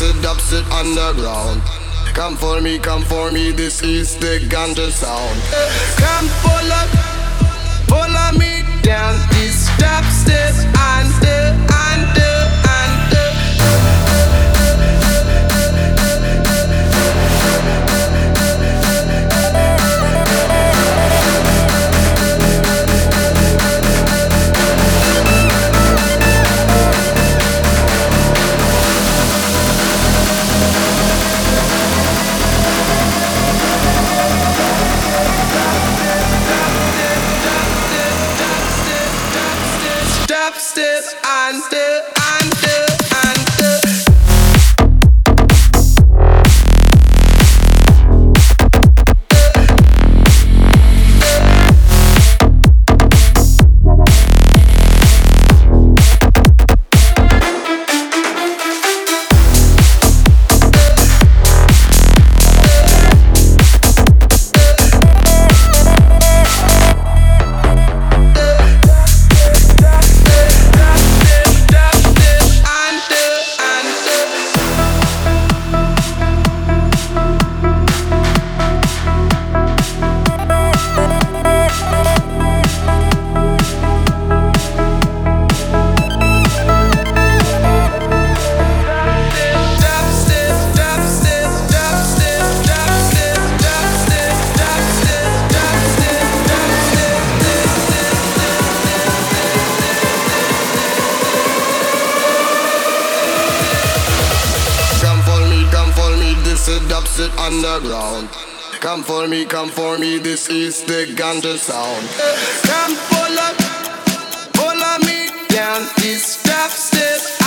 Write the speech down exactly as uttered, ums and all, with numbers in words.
this is dubstep underground. Come for me, come for me, this is the ganja sound. Come follow, follow me down this dubstep under, under, under. Dubstep under, under, under. This is dubstep underground. Come for me, come for me, this is the ganja sound. Come follow, follow me down this dubstep.